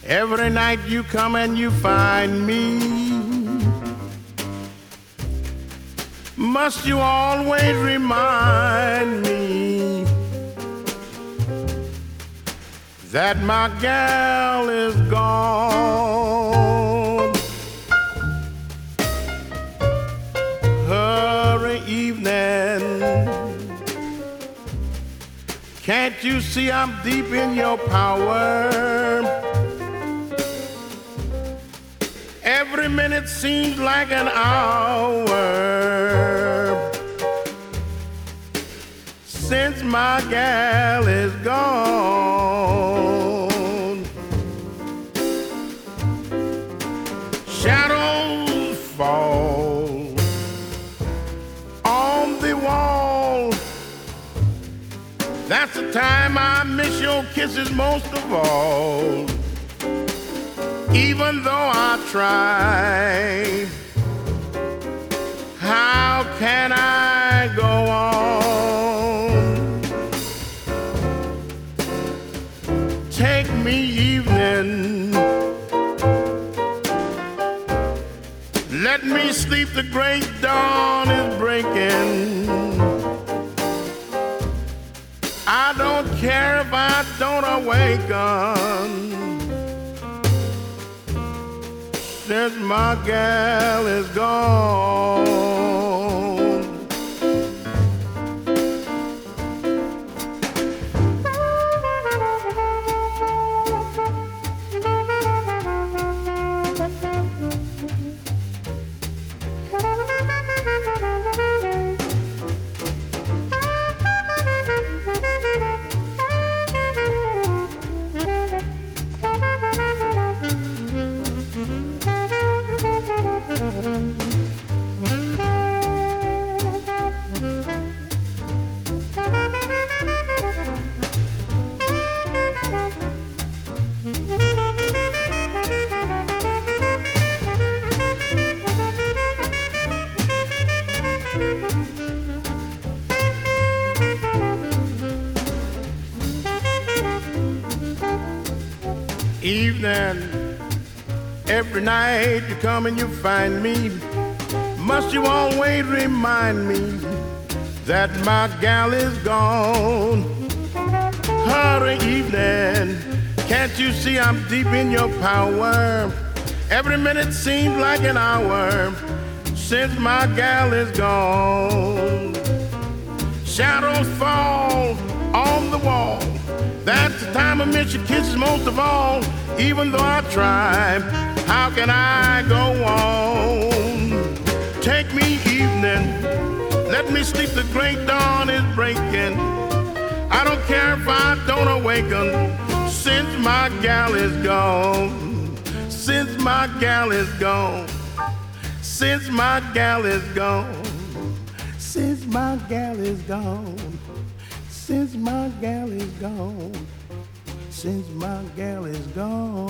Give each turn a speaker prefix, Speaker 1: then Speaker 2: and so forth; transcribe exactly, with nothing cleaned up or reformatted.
Speaker 1: Every night you come and you find me. Must you always remind me that my gal is gone? Hurry, evening. Can't you see I'm deep in your power? Every minute seems like an hour since my gal is gone. Shadows fall on the wall. That's the time I miss your kisses most of all. Even though I try, how can I go on? Take me, evening. Let me sleep, the great dawn is breaking. I don't care if I don't awaken, since my gal is gone. Evening, every night you come and you find me. Must you always remind me that my gal is gone? Hurry, evening, can't you see I'm deep in your power? Every minute seems like an hour since my gal is gone. Shadows fall on the wall. That's the time I miss your kisses most of all. Even though I try, how can I go on? Take me, evening. Let me sleep, the great dawn is breaking. I don't care if I don't awaken, since my gal is gone. Since my gal is gone. Since my gal is gone. Since my gal is gone. Since my gal is gone, since my gal is gone.